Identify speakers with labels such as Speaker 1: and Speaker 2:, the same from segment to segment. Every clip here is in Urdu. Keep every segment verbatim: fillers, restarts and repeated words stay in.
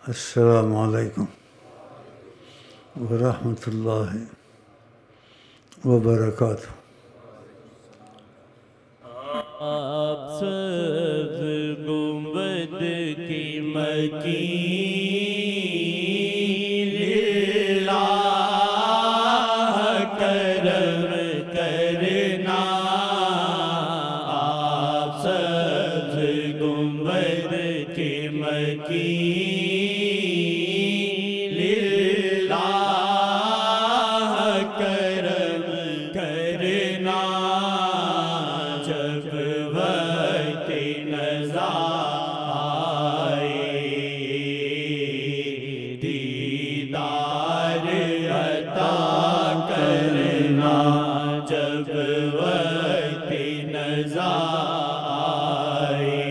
Speaker 1: السلام علیکم ورحمۃ اللہ وبرکاتہ۔
Speaker 2: آپ سبز گنبد کی مکین اللہ کرم کرنا، آپ سبز گنبد کی مکین اللہ کرم کرنا، جب وقت نزا آئے دیدار عطا کرنا، جب وقت نزا آئے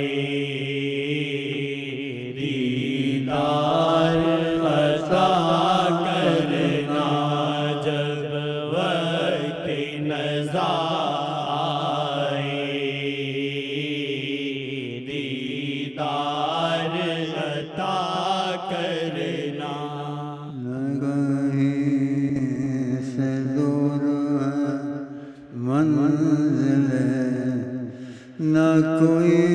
Speaker 2: دیدار عطا کرنا، جب وقت نزا
Speaker 1: نہ کوئی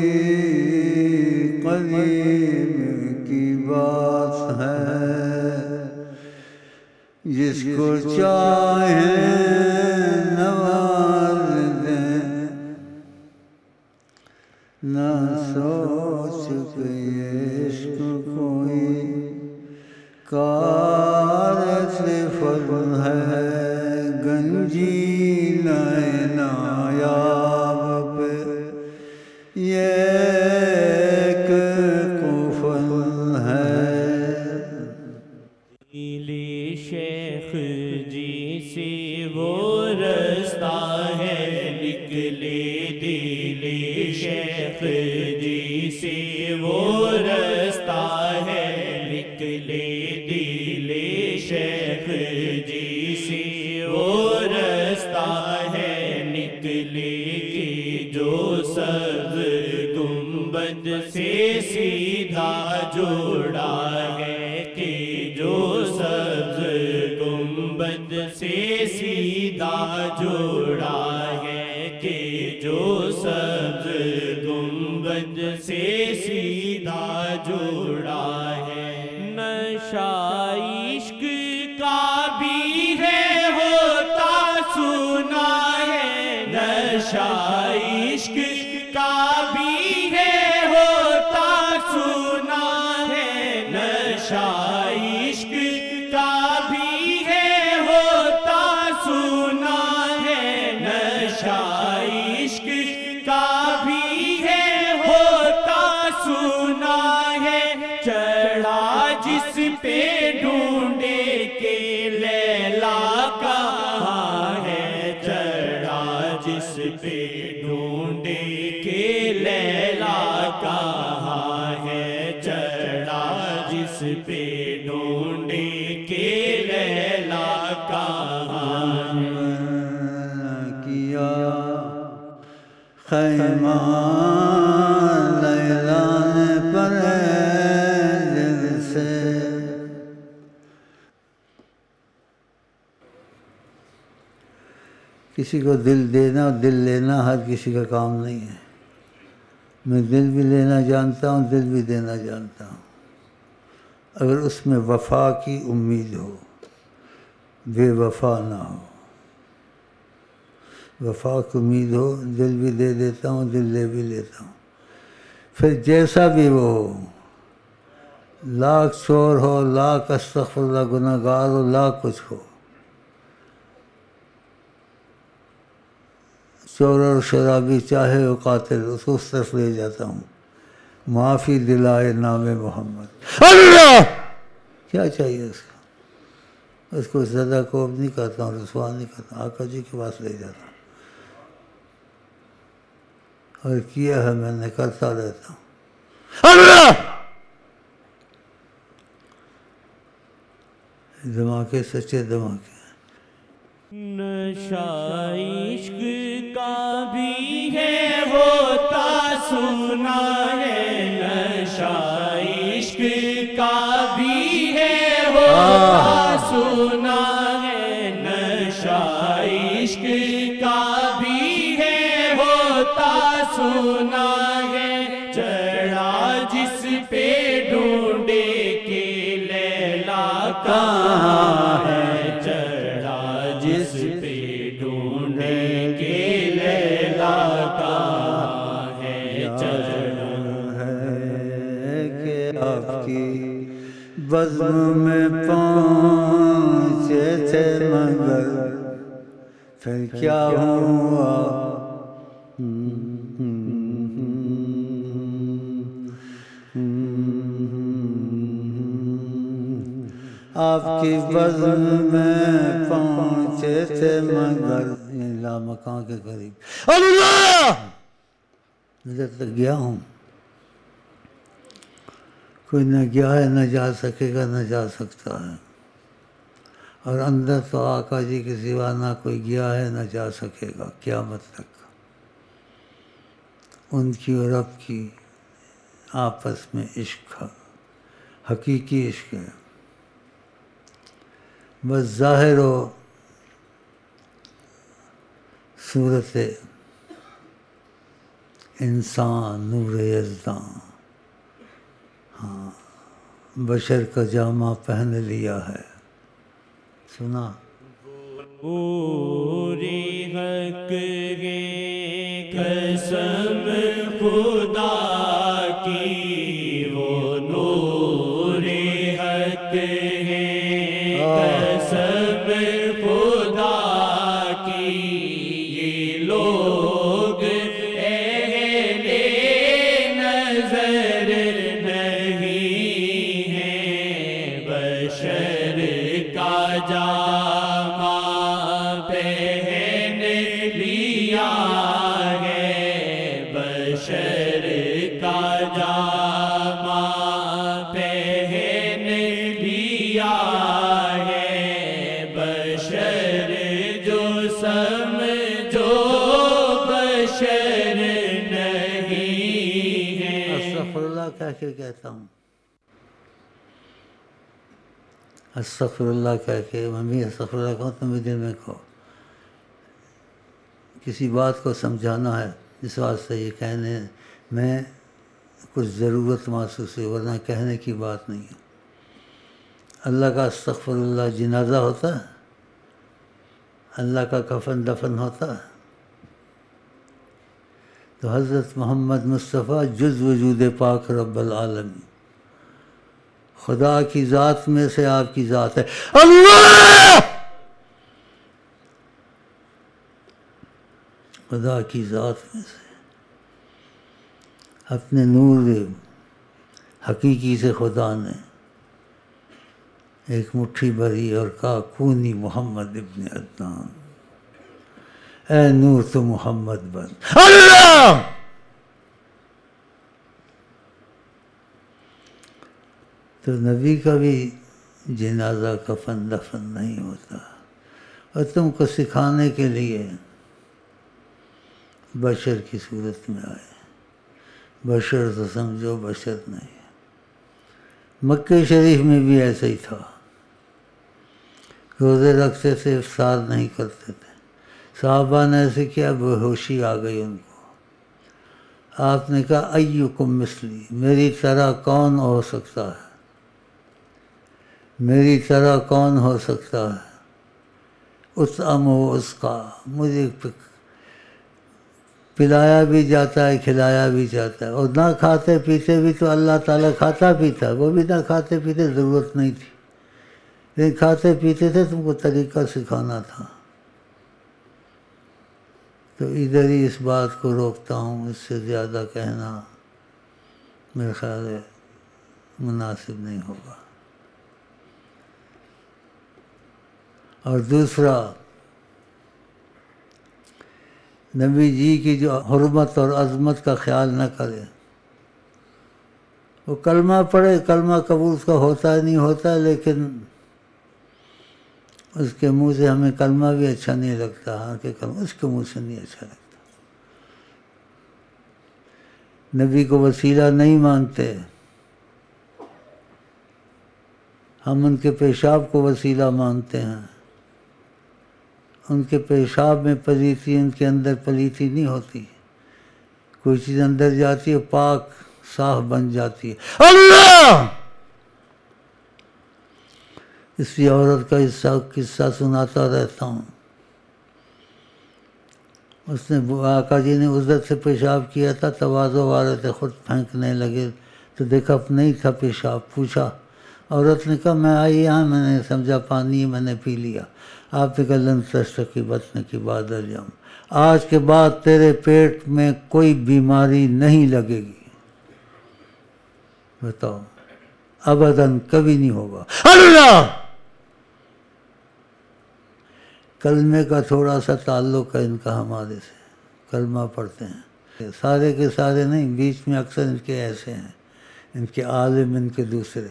Speaker 1: قریب کی بات ہے، جس کو چاہیں نواز دیں، نہ سوچ کے عشق کوئی کار سے فضل ہے، گنجینہ نایاب پہ یہ ایک قفل ہے۔
Speaker 2: دل شیخ جی سے وہ رستہ ہے نکلے، دل شیخ جی سے وہ رستہ ہے نکلے، دل شیخ جی سے وہ رستہ ہے نکلے، کہ جو سبز گنبد سے سیدھا جوڑا ہے، کہ جو سبز گنبد سے سیدھا جوڑا ہے، کہ جو سبز گنبد سے سیدھا جوڑا ہے، نشہ عشق کا بھی ہے ہوتا سنا ہے، نشہ عشق کا بھی ہے ہوتا سنا ہے، نشہ عشق کا بھی ہے ہوتا سنا ہے، نشہ عشق کا بھی ہے ہوتا سنا ہے، چڑھا جس پہ ڈھونڈے کے لیلا کہاں ہے، چڑھا جس پہ ڈھونڈے کے لیلا کہاں ہے، چڑھا جس پہ ڈھونڈے کے لیلا کہاں ہے،
Speaker 1: کیا خیمہ لیلا نے پر دل سے، کسی کو دل دینا اور دل لینا ہر کسی کا کام نہیں ہے، میں دل بھی لینا جانتا ہوں، دل بھی دینا جانتا ہوں، اگر اس میں وفا کی امید ہو، بے وفا نہ ہو، وفا کی امید ہو، دل بھی دے دیتا ہوں، دل لے بھی لیتا ہوں، پھر جیسا بھی وہ ہو، لاکھ چور ہو، لاکھ استغفر اللہ گناہ گار ہو، لاکھ کچھ ہو، چور اور شرابی چاہے وہ قاتل، اس کو اس طرف لے جاتا ہوں، معافی دلائے نام محمد اللہ، کیا چاہیے اس کو، اس کو زیادہ کوب نہیں کرتا ہوں، رسوا نہیں کرتا ہوں، آقا جی کے پاس لے جاتا ہوں، اور کیا ہے میں نے، کرتا رہتا ہوں اللہ، دھماکے سچے دھماکے۔
Speaker 2: نشہ عشق کا بھی ہے ہوتا سنا ہے، نشہ عشق کا بھی ہے ہوتا سنا ہے، نشہ عشق کا بھی ہے ہوتا سنا ہے، چڑھا جس پہ ڈھونڈے کہ لیلا کہاں ہے، چڑھا جس پہ ڈھونڈے کہ لیلا کہاں ہے، چڑھا
Speaker 1: ہے کہ آپ کی بزم میں پہنچے تھے مگر پھر کیا ہوا، آپ کی بزم میں پہنچے تھے مگر لامکاں کے قریب اللہ ادھر تک گیا ہوں، کوئی نہ گیا ہے نہ جا سکے گا نہ جا سکتا ہے، اور اندر تو آقا جی کے سوا نہ کوئی گیا ہے نہ جا سکے گا قیامت تک، ان کی اور اب کی آپس میں عشق حقیقی عشق ہے، بس ظاہر و صورت انسان نور یزداں، ہاں بشر کا جامہ پہن لیا ہے، سنا
Speaker 2: پوری حق ہے قسم خدا کی، وہ نور حق ہے قسم خدا کی، یہ لوگ اہل نظر نہیں ہیں، بشر کا جامہ پہن لیا ہے، بشر کا جامہ پہن لیا ہے، بشر جو سمجھو بشر نہیں ہے۔
Speaker 1: استغفر اللہ کہہ کے کہتا ہوں، استغفر اللہ کہہ کے، میں بھی استغفر اللہ کہوں تم بھی دل میں کہو، کسی بات کو سمجھانا ہے اس واسطے یہ کہنے میں کچھ ضرورت محسوس ہے، ورنہ کہنے کی بات نہیں ہے۔ اللہ کا استغفر اللہ جنازہ ہوتا ہے، اللہ کا کفن دفن ہوتا ہے، تو حضرت محمد مصطفیٰ جز وجود پاک رب العالمین، خدا کی ذات میں سے آپ کی ذات ہے اللہ، خدا کی ذات میں سے اپنے نور حقیقی سے خدا نے ایک مٹھی بھری اور کہا کونی محمد ابن عدنان، اے نور تو محمد بن اللہ۔ تو نبی کا بھی جنازہ کفن دفن نہیں ہوتا، اور تم کو سکھانے کے لیے بشر کی صورت میں آئے، بشر تو سمجھو بشر نہیں ہے۔ مکہ شریف میں بھی ایسا ہی تھا، روزے رکھتے تھے، افطار نہیں کرتے تھے، صحابہ نے ایسے کیا، بے ہوشی آ گئی ان کو، آپ نے کہا ایکم مثلی، میری طرح کون ہو سکتا ہے، میری طرح کون ہو سکتا ہے، اس ام و اس کا، مجھے پلایا بھی جاتا ہے کھلایا بھی جاتا ہے، اور نہ کھاتے پیتے بھی تو اللہ تعالیٰ کھاتا پیتا، وہ بھی نہ کھاتے پیتے ضرورت نہیں تھی، لیکن کھاتے پیتے تھے، تم کو طریقہ سکھانا تھا۔ تو ادھر ہی اس بات کو روکتا ہوں، اس سے زیادہ کہنا میرے خیال ہے مناسب نہیں ہوگا۔ اور دوسرا، نبی جی کی جو حرمت اور عظمت کا خیال نہ کرے، وہ کلمہ پڑھے، کلمہ قبول اس کا ہوتا ہے نہیں ہوتا، لیکن اس کے منہ سے ہمیں کلمہ بھی اچھا نہیں لگتا، ہاں کہ کلمہ اس کے منہ سے نہیں اچھا لگتا، نبی کو وسیلہ نہیں مانتے، ہم ان کے پیشاب کو وسیلہ مانتے ہیں. ان کے پیشاب میں پلیتی، ان کے اندر پلیتی نہیں ہوتی. کوئی چیز اندر جاتی ہے پاک صاف بن جاتی ہے. اللہ! اسی عورت کا حصہ قصہ سناتا رہتا ہوں. اس نے آقا جی نے عزت سے پیشاب کیا تھا، تواضع والے تھے، خود پھینکنے لگے تو دیکھا نہیں تھا پیشاب. پوچھا، عورت نے کہا میں آئی یہاں، میں نے سمجھا پانی میں نے پی لیا. آپ نے کہا لن تشتکی بطن کی بعد اليوم، آج کے بعد تیرے پیٹ میں کوئی بیماری نہیں لگے گی. بتاؤ، ابداً کبھی نہیں ہوگا. اللہ! کلمے کا تھوڑا سا تعلق ہے ان کا ہمارے سے، کلمہ پڑھتے ہیں. سارے کے سارے نہیں، بیچ میں اکثر ان کے ایسے ہیں، ان کے عالم، ان کے دوسرے.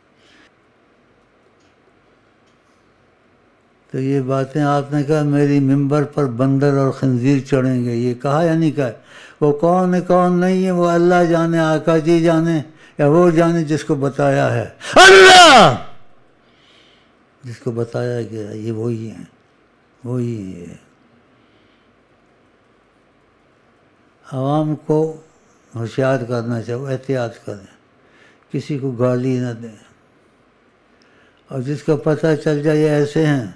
Speaker 1: تو یہ باتیں آپ نے کہا میری ممبر پر بندر اور خنزیر چڑھیں گے، یہ کہا یا نہیں کہا؟ وہ کون ہے کون نہیں ہے وہ اللہ جانے، آقا جی جانے، یا وہ جانے جس کو بتایا ہے. اللہ! جس کو بتایا گیا یہ وہی ہیں، وہی ہے. عوام کو ہوشیار کرنا چاہیے، احتیاط کریں، کسی کو گالی نہ دیں. اور جس کا پتہ چل جائے یہ ایسے ہیں،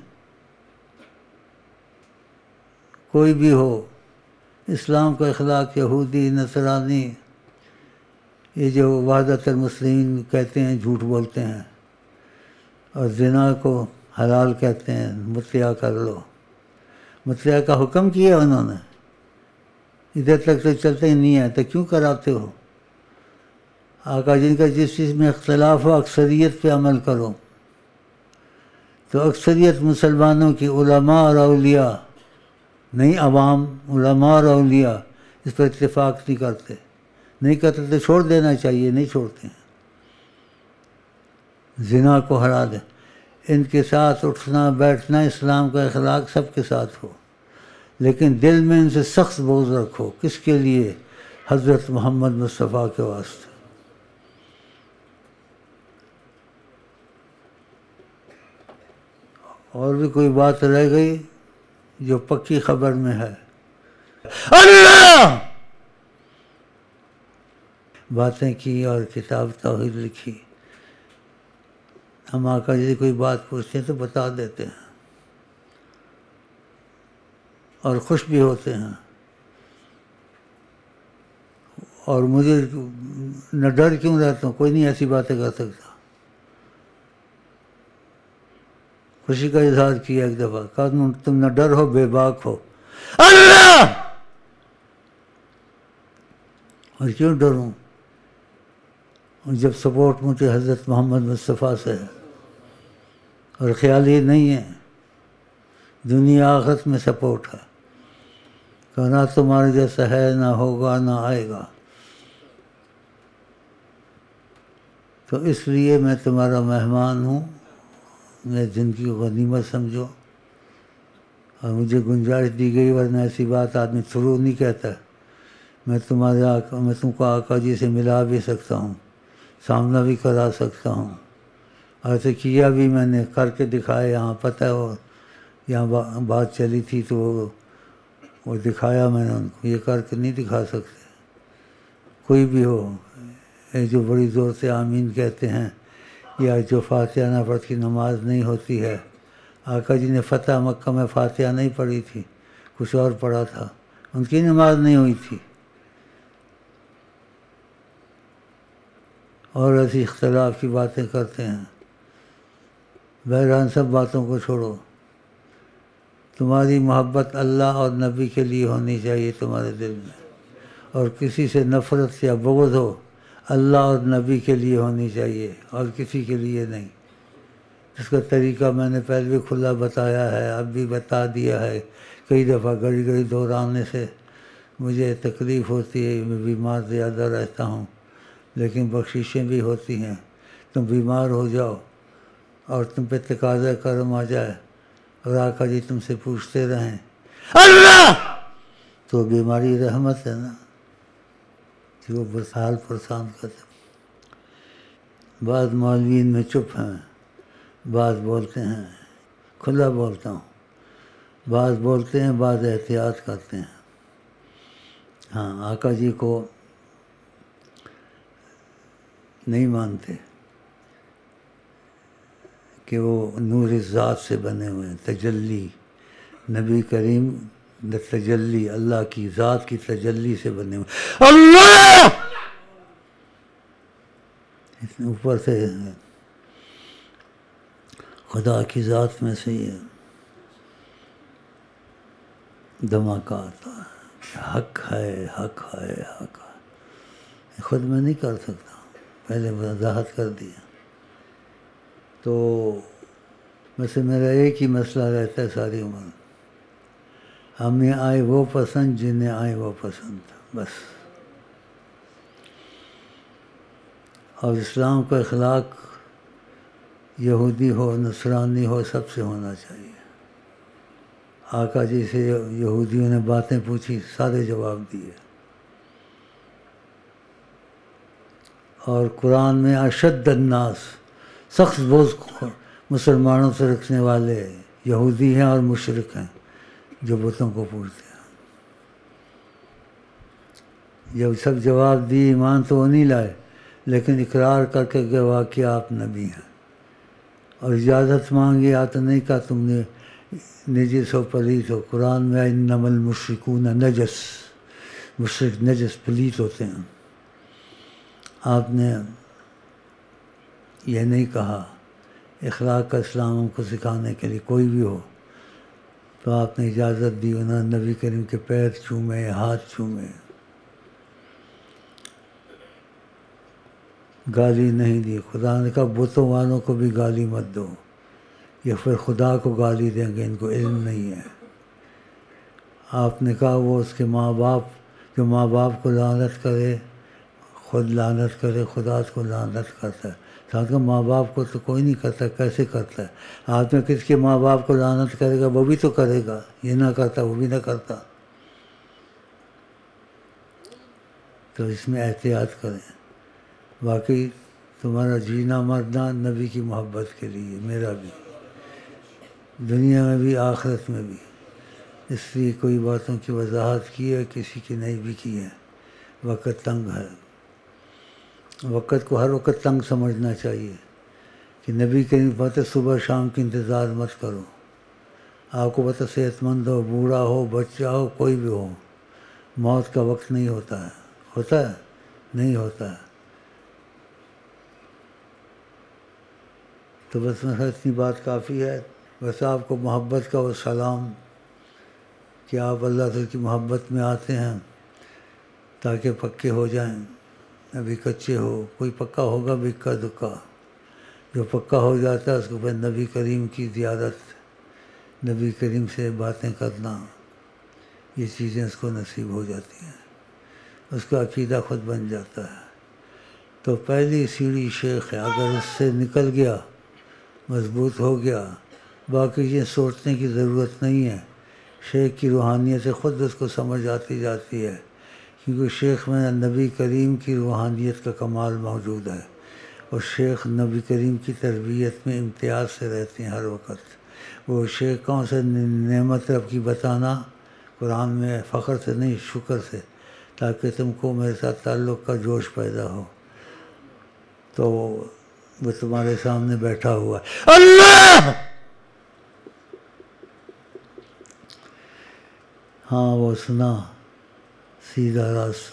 Speaker 1: کوئی بھی ہو، اسلام کا اخلاق، یہودی، نصرانی، یہ جو وحدت المسلمین کہتے ہیں جھوٹ بولتے ہیں، اور زنا کو حلال کہتے ہیں، مطلع کر لو. مطلع کا حکم کیا انہوں نے، ادھر تک تو چلتے ہی نہیں ہے تو کیوں کراتے ہو؟ آقا جن کا جس چیز میں اختلاف ہو اکثریت پہ عمل کرو. تو اکثریت مسلمانوں کی علماء اور اولیاء، نہیں عوام، علماء اور اولیاء اس پر اتفاق نہیں کرتے. نہیں کرتے تو چھوڑ دینا چاہیے، نہیں چھوڑتے ہیں. زنا کو ہرا دیں. ان کے ساتھ اٹھنا بیٹھنا اسلام کا اخلاق سب کے ساتھ ہو، لیکن دل میں ان سے سخت بغض رکھو. کس کے لیے؟ حضرت محمد مصطفیٰ کے واسطے. اور بھی کوئی بات رہ گئی جو پکی خبر میں ہے؟ اللہ! باتیں کی اور کتاب توحید لکھی. ہم آقا جی سے کوئی بات پوچھتے ہیں تو بتا دیتے ہیں اور خوش بھی ہوتے ہیں. اور مجھے نہ ڈر کیوں رہتا ہوں، کوئی نہیں ایسی باتیں کر سکتا. خوشی کا اظہار کیا ایک دفعہ، کہا تم نہ ڈر ہو بے باک ہو. اللہ! اور کیوں ڈروں؟ جب سپورٹ مجھے حضرت محمد مصطفیٰ سے ہے، اور خیال یہ نہیں ہے دنیا آخرت میں سپورٹ ہے، کہ نہ تمہارے جیسا ہے، نہ ہوگا، نہ آئے گا. تو اس لیے میں تمہارا مہمان ہوں، میں زندگی کو غنیمت سمجھو. اور مجھے گنجائش دی گئی، ورنہ ایسی بات آدمی تھرو نہیں کہتا. میں تمہارے آقا میں تم کو آقا جی سے ملا بھی سکتا ہوں، سامنا بھی کرا سکتا ہوں. ایسے کیا بھی میں نے، کر کے دکھایا. یہاں پتہ ہے وہ یہاں بات چلی تھی تو وہ وہ دکھایا میں نے ان کو. یہ کر کے نہیں دکھا سکتے. کوئی بھی ہو، یہ جو بڑی زور سے آمین کہتے ہیں، یا جو فاتحہ نہ پڑھ کی نماز نہیں ہوتی ہے. آقا جی نے فتح مکہ میں فاتحہ نہیں پڑھی تھی، کچھ اور پڑھا تھا، ان کی نماز نہیں ہوئی تھی. اور ایسی اختلاف کی باتیں کرتے ہیں. بہرحال سب باتوں کو چھوڑو. تمہاری محبت اللہ اور نبی کے لیے ہونی چاہیے تمہارے دل میں. اور کسی سے نفرت یا بغض ہو، اللہ اور نبی کے لیے ہونی چاہیے، اور کسی کے لیے نہیں. اس کا طریقہ میں نے پہلے بھی کھلا بتایا ہے، اب بھی بتا دیا ہے. کئی دفعہ گھڑی گھڑی دہرانے سے مجھے تکلیف ہوتی ہے، میں بیمار زیادہ رہتا ہوں، لیکن بخششیں بھی ہوتی ہیں. تم بیمار ہو جاؤ اور تم پہ تقاضا کرم آ جائے اور آقا جی تم سے پوچھتے رہیں اللہ، تو بیماری رحمت ہے نا، کہ وہ برسال پرسان کرتے. بعض مولوین میں چپ ہیں، بعض بولتے ہیں، کھلا بولتا ہوں، بعض بولتے ہیں، بعض احتیاط کرتے ہیں۔ ہاں، آقا جی کو نہیں مانتے کہ وہ نور ذات سے بنے ہوئے ہیں، تجلی، نبی کریم تجلی، اللہ کی ذات کی تجلی سے بنے ہوئے۔ اللہ اوپر سے خدا کی ذات میں سے یہ دھماکہ آتا ہے، حق ہے، حق ہے، حق ہے۔ خود میں نہیں کر سکتا، پہلے وضاحت کر دیا۔ تو ویسے میرا ایک ہی مسئلہ رہتا ہے ساری عمر، ہمیں آئے وہ پسند جنہیں آئے وہ پسند، بس۔ اور اسلام کا اخلاق یہودی ہو، نصرانی ہو، سب سے ہونا چاہیے۔ آقا جی سے یہودیوں نے باتیں پوچھی، سارے جواب دیے۔ اور قرآن میں اشد الناس، سخت بوجھ مسلمانوں سے رکھنے والے یہودی ہیں اور مشرک ہیں جو بتوں کو پوجتے ہیں۔ جب سب جواب دی، ایمان تو وہ نہیں لائے، لیکن اقرار کر کے کہ واقعہ آپ نبی ہیں، اور اجازت مانگی، آ تو نہیں کہا تم نے نجس ہو، پلیت ہو۔ قرآن میں انما المشرکون نجس، مشرک نجس پلیت ہوتے ہیں۔ آپ نے یہ نہیں کہا، اخلاق کا اسلام ہم کو سکھانے کے لیے کوئی بھی ہو، تو آپ نے اجازت دی، انہوں نے نبی کریم کے پیر چومے، ہاتھ چومے، گالی نہیں دی۔ خدا نے کہا بتوں والوں کو بھی گالی مت دو، یہ پھر خدا کو گالی دیں گے، ان کو علم نہیں ہے۔ آپ نے کہا وہ اس کے ماں باپ، جو ماں باپ کو لعنت کرے خود لعنت کرے، خدا اس کو لعنت کرتا ہے۔ ساتھ کہ ماں باپ کو تو کوئی نہیں کرتا، کیسے کرتا ہے؟ آدمی کس کے ماں باپ کو لعنت کرے گا، وہ بھی تو کرے گا، یہ نہ کرتا وہ بھی نہ کرتا۔ تو اس میں احتیاط کریں۔ باقی تمہارا جینا مرنا نبی کی محبت کے لیے، میرا بھی، دنیا میں بھی آخرت میں بھی۔ اس لیے کوئی باتوں کی وضاحت کی ہے، کسی کی نہیں بھی کی ہے، وقت تنگ ہے۔ وقت کو ہر وقت تنگ سمجھنا چاہیے کہ نبی کریم پتہ صبح شام کی انتظار مت کرو۔ آپ کو پتہ صحت مند ہو، بوڑھا ہو، بچہ ہو، کوئی بھی ہو، موت کا وقت نہیں ہوتا ہے، ہوتا ہے نہیں ہوتا ہے۔ تو بس میں اتنی بات کافی ہے۔ بس آپ کو محبت کا وہ سلام کہ آپ اللہ تعالی کی محبت میں آتے ہیں تاکہ پکے ہو جائیں، ابھی کچے ہو۔ کوئی پکا ہوگا بھی اکا دکا، جو پکا ہو جاتا ہے اس کو پھر نبی کریم کی زیارت، نبی کریم سے باتیں کرنا، یہ چیزیں اس کو نصیب ہو جاتی ہیں، اس کا عقیدہ خود بن جاتا ہے۔ تو پہلی سیڑھی شیخ ہے، اگر اس سے نکل گیا، مضبوط ہو گیا، باقی یہ سوچنے کی ضرورت نہیں ہے۔ شیخ کی روحانیت سے خود اس کو سمجھ آتی جاتی ہے، کیونکہ شیخ میں نبی کریم کی روحانیت کا کمال موجود ہے، اور شیخ نبی کریم کی تربیت میں امتیاز سے رہتے ہیں ہر وقت۔ وہ شیخ کون سے نعمت رب کی بتانا، قرآن میں فخر سے نہیں، شکر سے، تاکہ تم کو میرے ساتھ تعلق کا جوش پیدا ہو۔ تو وہ تمہارے سامنے بیٹھا ہوا ہے، اللہ! ہاں وہ سنا سیدھا راستہ۔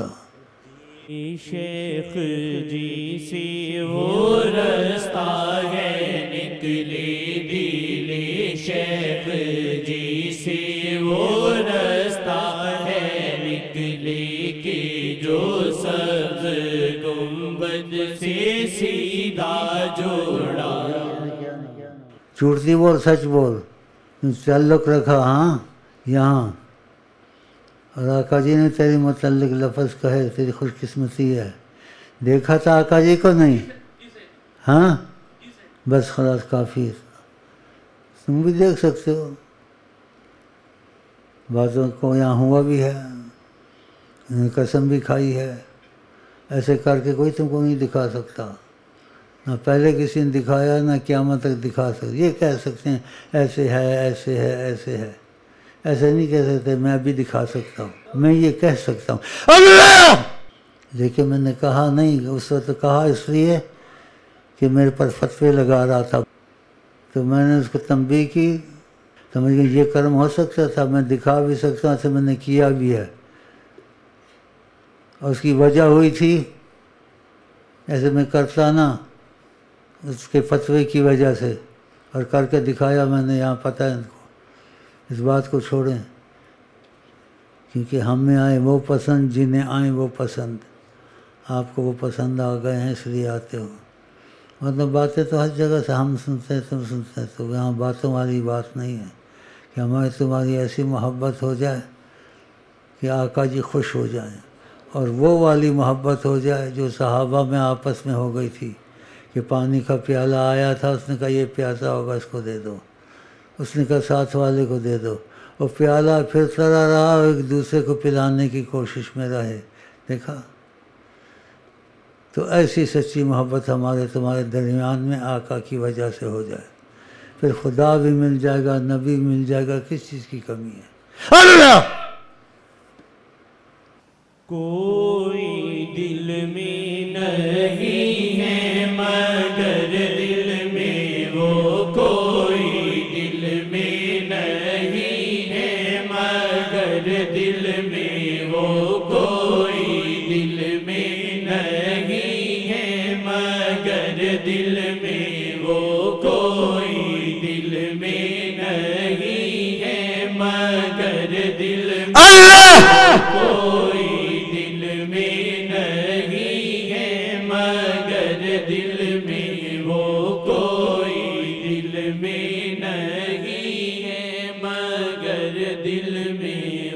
Speaker 2: شیخ جی سے وہ رستہ ہے نکلی دل، شیخ جی سے وہ رستہ ہے نکلی کہ جو سبز گنبد سے سیدھا جوڑا۔
Speaker 1: جھوٹی بول، سچ بول، تعلق رکھا ہاں یہاں، اور آقا جی نے تیری متعلق لفظ کہے، تیری خوش قسمتی ہے۔ دیکھا تھا آقا جی کو نہیں؟ ہاں بس خلاص کافی ہے، تم بھی دیکھ سکتے ہو، باتوں کو یہاں ہوا بھی ہے، قسم بھی کھائی ہے، ایسے کر کے کوئی تم کو نہیں دکھا سکتا۔ نہ پہلے کسی نے دکھایا نہ قیامت تک دکھا سکتے. یہ کہہ سکتے ہیں ایسے ہے ایسے ہے ایسے ہے، ایسے نہیں کہہ سکتے میں ابھی دکھا سکتا ہوں، میں یہ کہہ سکتا ہوں اللہ. لیکن میں نے کہا نہیں، اس وقت کہا اس لیے کہ میرے پر فتوے لگا رہا تھا، تو میں نے اس کو تنبیہ کی. تو مجھے یہ کرم ہو سکتا تھا، میں دکھا بھی سکتا ہوں، میں نے کیا بھی ہے. اور اس کی وجہ ہوئی تھی، ایسے میں کرتا نا اس کے فتوے کی وجہ سے، اور کر کے دکھایا میں نے. یہاں پتہ ہے ان کو، اس بات کو چھوڑیں، کیونکہ ہمیں آئے وہ پسند جنہیں آئیں وہ پسند. آپ کو وہ پسند آ گئے ہیں اس لیے آتے ہو. مطلب باتیں تو ہر جگہ سے ہم سنتے ہیں تم سنتے ہیں، تو یہاں باتوں والی بات نہیں ہے کہ ہماری تمہاری ایسی محبت ہو جائے کہ آقا جی خوش ہو جائیں، اور وہ والی محبت ہو جائے جو صحابہ میں آپس میں ہو گئی تھی کہ پانی کا پیالہ آیا تھا، اس نے کہا یہ پیاسا ہوگا اس کو دے دو، اس نے کہا ساتھ والے کو دے دو، وہ پیالہ پھرتا رہا، ایک دوسرے کو پلانے کی کوشش میں رہے. دیکھا؟ تو ایسی سچی محبت ہمارے تمہارے درمیان میں آقا کی وجہ سے ہو جائے، پھر خدا بھی مل جائے گا، نبی مل جائے گا، کس چیز کی کمی ہے؟ اللہ!
Speaker 2: کوئی دل میں نہیں ہے مگر دل میں وہ، کوئی دل میں نہیں ہے مگر دل میں وہ، کوئی دل میں نہیں ہے مگر دل میں وہ، کوئی دل میں نہیں ہے مگر دل میں اللہ کوئی دل میں وہ، کوئی دل میں نہیں ہے مگر دل میں